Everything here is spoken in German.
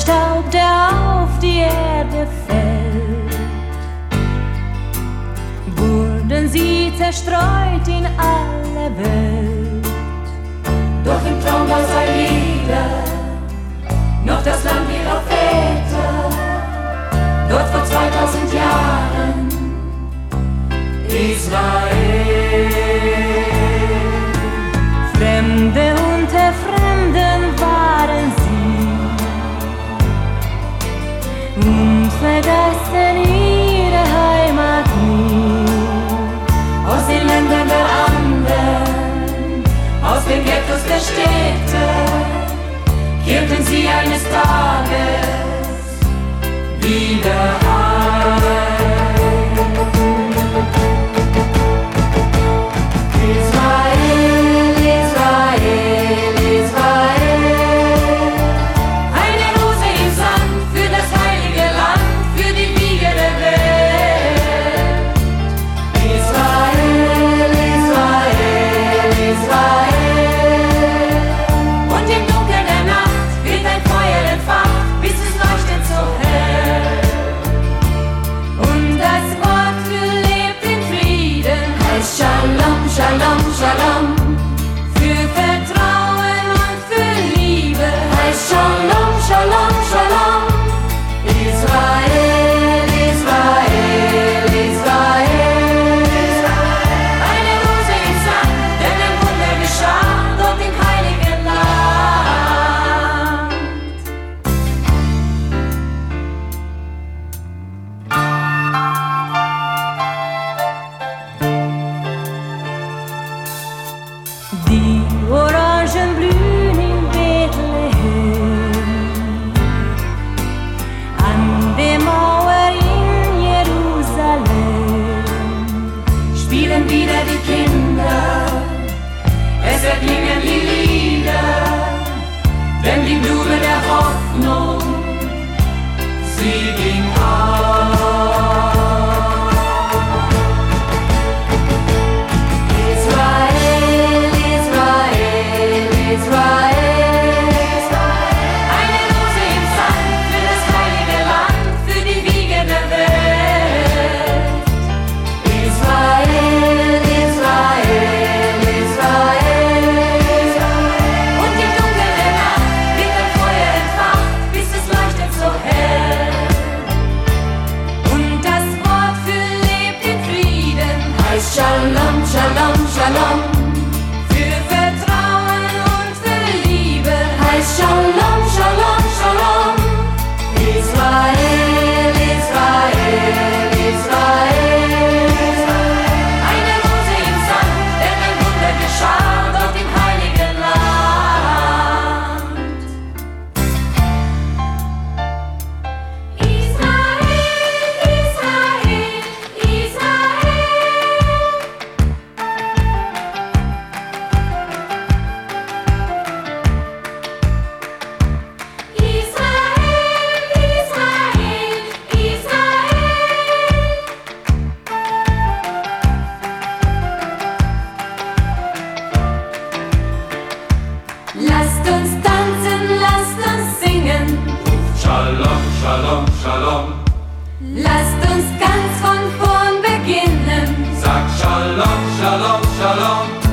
Staub, der auf die Erde fällt, wurden sie zerstreut in alle Welt. Doch im Traum war sein Lieder noch das Land ihrer Väter, dort vor 2000 Jahren, Israel. Fremde unter Fremden waren sie und vergessen ihre Heimat nie. Aus den Ländern der Anden, aus den Ghettos der Städte, kehrten sie eines Tages wieder heim. Israel, Israel, Israel, eine Rose im Sand für das heilige Land, für die Wiege der Welt. Israel, Israel, Israel, und im Dunkeln der Nacht wird ein Feuer entfacht, bis es leuchtet so hell. Und das Wort für lebt in Frieden heißt Shalom, Shalom, Shalom. Für Vertrauen und für Liebe heißt Shalom, Shalom, Shalom. Israel, Israel, Israel, eine Rose im Sand, denn ein Wunder geschah dort im heiligen Land. Die Orangen blühen in Bethlehem, an der Mauer in Jerusalem Spielen wieder die Kinder, es erklingen die Lieder, denn die Blume der Hoffnung, sie ging auf. Israel, Israel, Israel, eine Rose im Sand für das heilige Land, für die Wiege der Welt. Israel, Israel, Israel, und im Dunkeln der Nacht wird ein Feuer entfacht, bis es leuchtet so hell. und das Wort für lebt in Frieden Heißt Shalom, Shalom, Shalom. für Vertrauen und für Liebe Heißt Shalom, Shalom, Shalom. Israel, Israel, Israel, eine Rose im Sand, denn ein Wunder geschah dort im heiligen Land. Israel, Israel, Israel, Lasst uns tanzen, lasst uns singen, Shalom, Shalom, Shalom. lasst uns ganz von vorn beginnen. Sag Shalom, Shalom, Shalom.